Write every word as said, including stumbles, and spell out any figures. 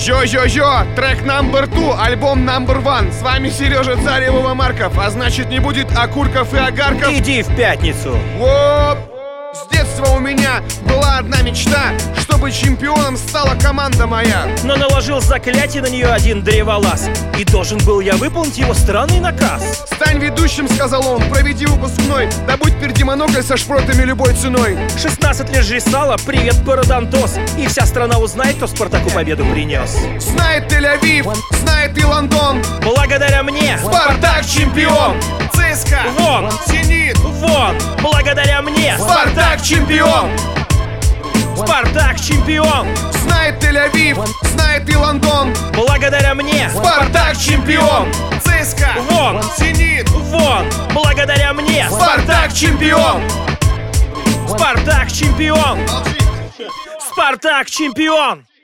Йо-йо-йо, трек номер два, альбом номер один. С вами Сережа Царь Марков, а значит не будет окурков и огарков. Иди в пятницу. Оп! С детства у меня была одна мечта, чтобы чемпионом стала команда моя. Но наложил заклятие на нее один древолаз, и должен был я выполнить его странный наказ. Стань ведущим, сказал он, проведи выпускной, добудь пердемонокль со шпротами любой ценой. шестнадцать лет сала, привет, пародонтоз, и вся страна узнает, кто Спартаку победу принес. Знает Тель-Авив, знает и Лондон. Благодаря мне Спартак чемпион. ЦСКА вон, Зенит вон, благодаря мне Спартак чемпион. Спартак чемпион. Знает Тель-Авив, знает и Лондон. Благодаря мне Спартак чемпион. ЦСКА вон, Зенит вон, благодаря мне Спартак чемпион. Спартак чемпион. Спартак чемпион.